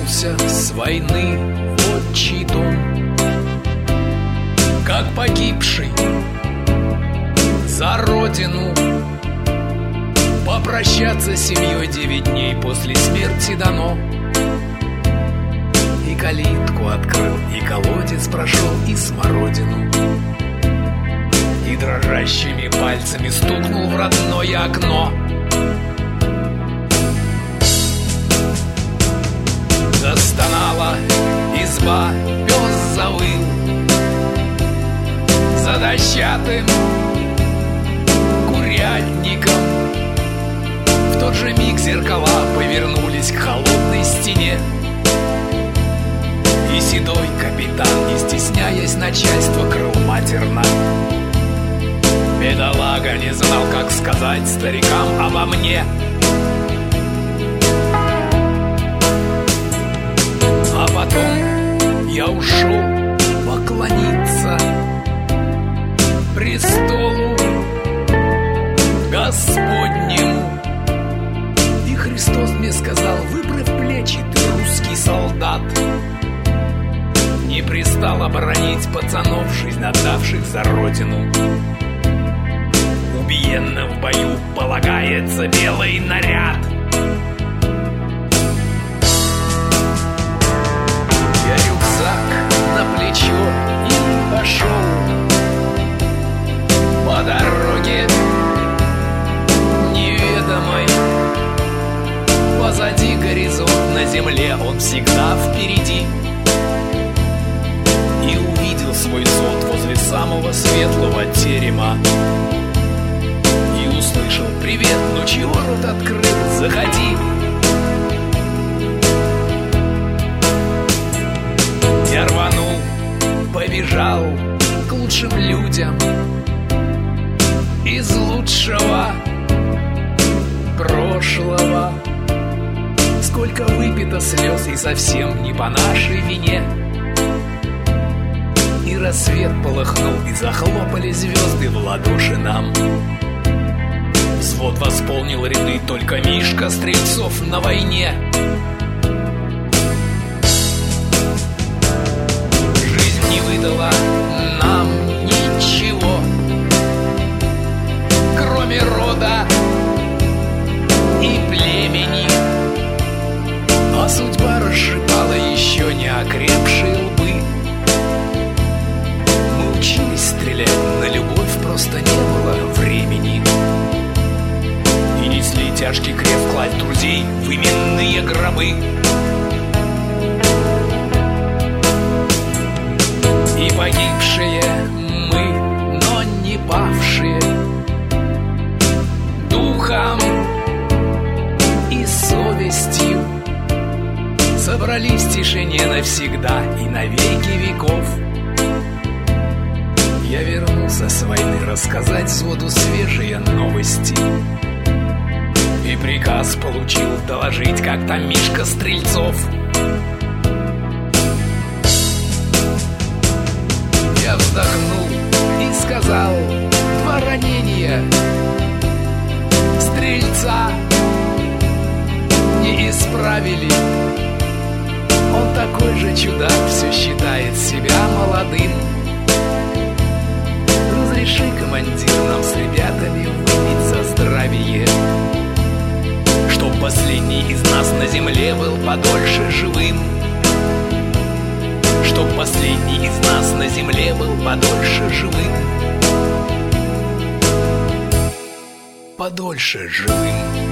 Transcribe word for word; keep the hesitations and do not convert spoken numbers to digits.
вернулся с войны в отчий дом, как погибший за родину. Попрощаться с семьей девять дней после смерти дано. И калитку открыл, и колодец прошел, и смородину, и дрожащими пальцами стукнул в родное окно. Застонала изба, пес завыл за дощатым курятником. В тот же миг зеркала повернулись к холодной стене, и седой капитан, не стесняясь начальства, крыл матерно. Бедолага не знал, как сказать старикам обо мне. А потом я ушел поклониться престолу Господнему. И Христос мне сказал: выправь плечи, ты русский солдат. Не пристал оборонить пацанов, жизнь отдавших за родину. Убиенным в бою полагается белый наряд. Я рюкзак на плечо и пошел по дороге неведомой. Позади горизонт, на земле он всегда впереди. И увидел свой зод возле самого светлого терема. И услышал: привет, ну чего рот открыл, заходи. Я рванул, побежал к лучшим людям из лучшего прошлого. Сколько выпито слез, и совсем не по нашей вине. И рассвет полыхнул, и захлопали звезды в ладоши нам. Взвод восполнил ряды, только Мишка Стрельцов на войне. Жизнь не выдала нам ничего, кроме рода и племени. А судьба расшибала еще не окрепшие лбы. Мы учились стрелять, на любовь просто не было времени. И несли тяжкий крест класть друзей в именные гробы. И погибшие мы, но не павшие духом и совестью, собрались в тишине навсегда и на веки веков. Я вернулся с войны рассказать взводу свежие новости. И приказ получил доложить, как там Мишка Стрельцов. Я вздохнул и сказал: два ранения Стрельца не исправили. Он такой же чудак, все считает себя молодым. Разреши, командир, нам с ребятами выпить за здравие, чтоб последний из нас на земле был подольше живым. Чтоб последний из нас на земле был подольше живым. Подольше живым.